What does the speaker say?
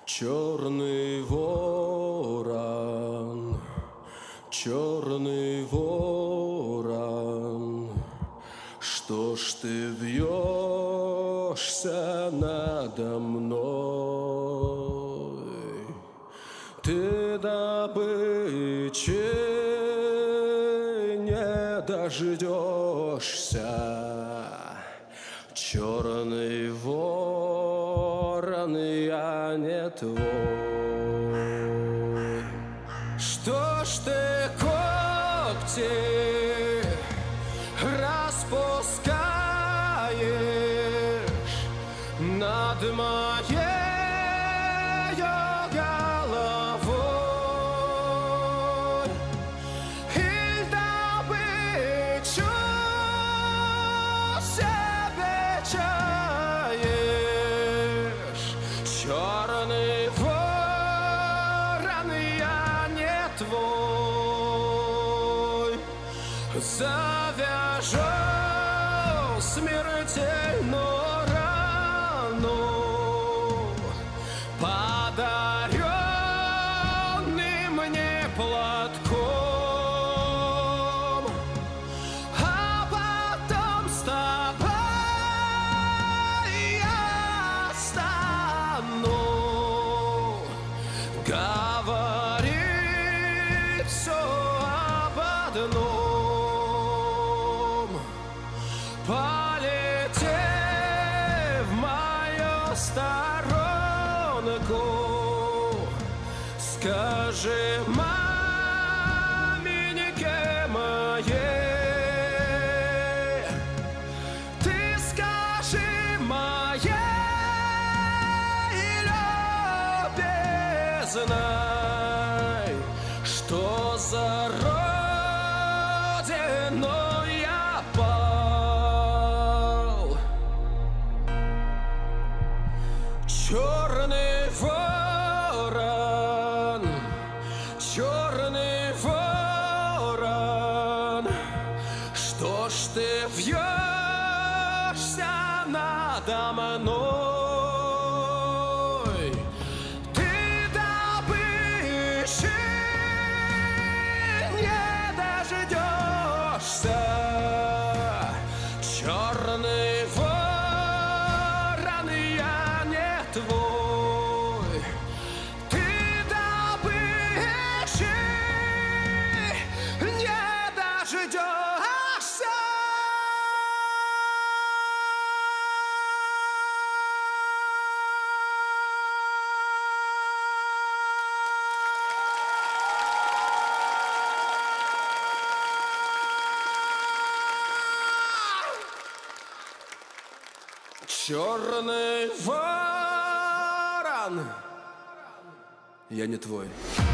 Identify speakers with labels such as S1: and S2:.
S1: Черный ворон, черный ворон, что ж ты вьешься надо мной? Ты добычи не дождешься. Черный ворон, я не твой. Что ж ты когти распускаешь над моей головой? И добычу себе чаешь? Черный ворон, я не твой. Завяжу смертельную рану, подаренный мне платком, а потом с тобой я стану говорить все об одном. Полети в мою сторонку, скажи маменьке моей, ты скажи моей любезной, что за родину я пал. Черный ворон, черный ворон, что ж ты вьешься надо мной? Ты добычи не дождешься. Черный ворон, я не твой. Ты добычи не дождешься. Черный ворон, я не твой.